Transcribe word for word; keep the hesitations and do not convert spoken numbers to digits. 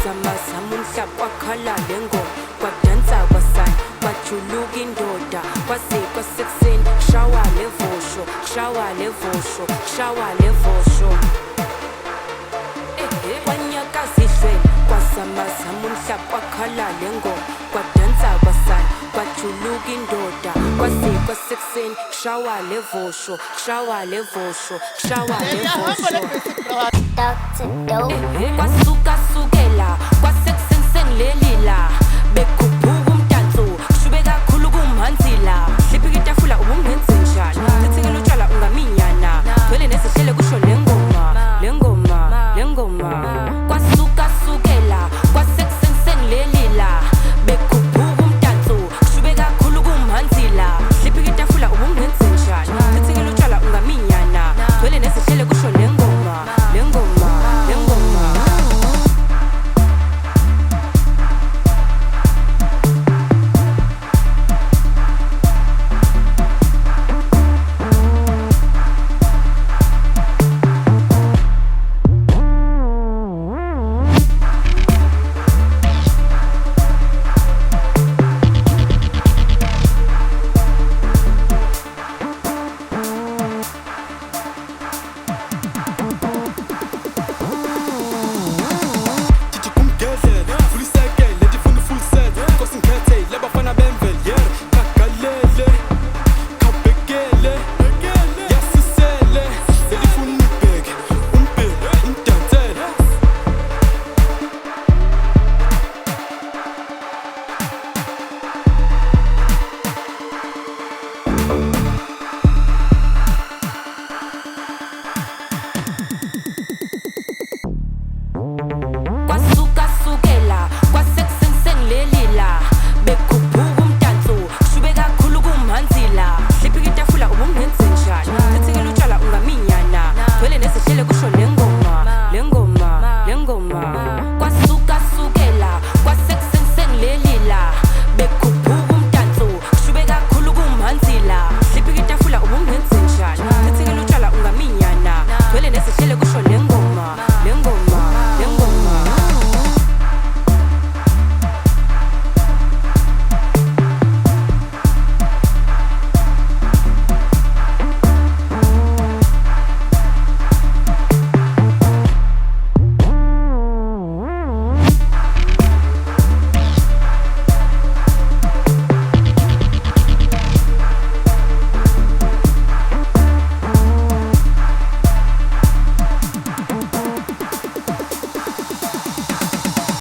kwasamazama umhlaba kwakhala lengoma kwadansa kwasani kwajuluka indoda kwaze kwasekuseni kushawa levosho kushawa levosho kushawa levosho kwanyakaza idlweni kwasamazama umhlaba kwakhala lengoma kwadansa kwasani kwajuluka indoda kwaze kwasekuseni kushawa levosho kushawa levosho kushawa levosho kwasuka sukela kwasekuseni sengilelila bekhuphuka umdanso kushube kakhulu kumhanzila liphika itafula ubungenze njani lithengela utshwala ungaminyana thwele nezihlele kusho lengoma lengoma lengoma